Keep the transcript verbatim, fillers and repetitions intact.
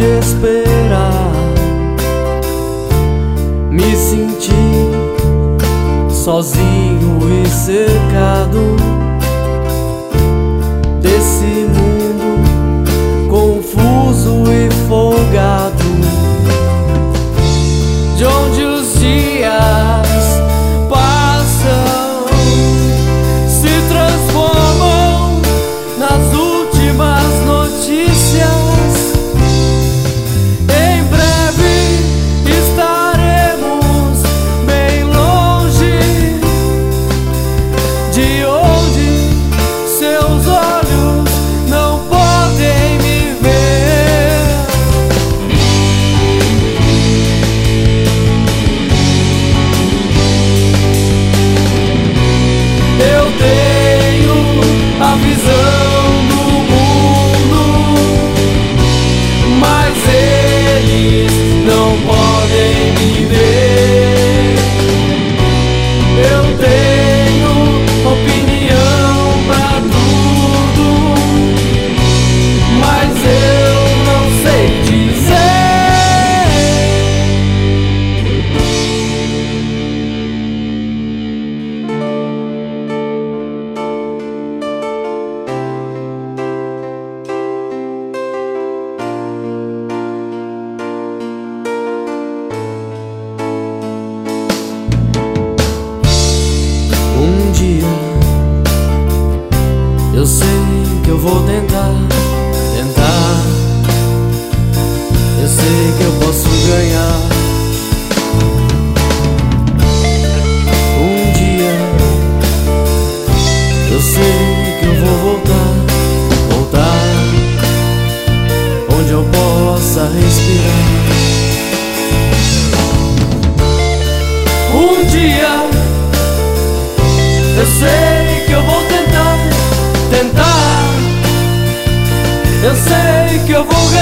de esperar. Me senti sozinho e cercado desse mundo confuso e folgado, de onde os dias passam, se transformam nas últimas notícias. Em breve estaremos bem longe de onde seus olhos não podem me ver. Eu tenho a visão do mundo, mas eles não podem me ver. Eu tenho opinião pra tudo, mas eu não sei dizer. Um dia eu sei que eu vou tentar, tentar. Eu sei que eu posso ganhar. Um dia eu sei que eu vou voltar, voltar onde eu possa respirar. Um dia eu sei que eu vou tentar, tentar. Eu sei que eu vou ganhar.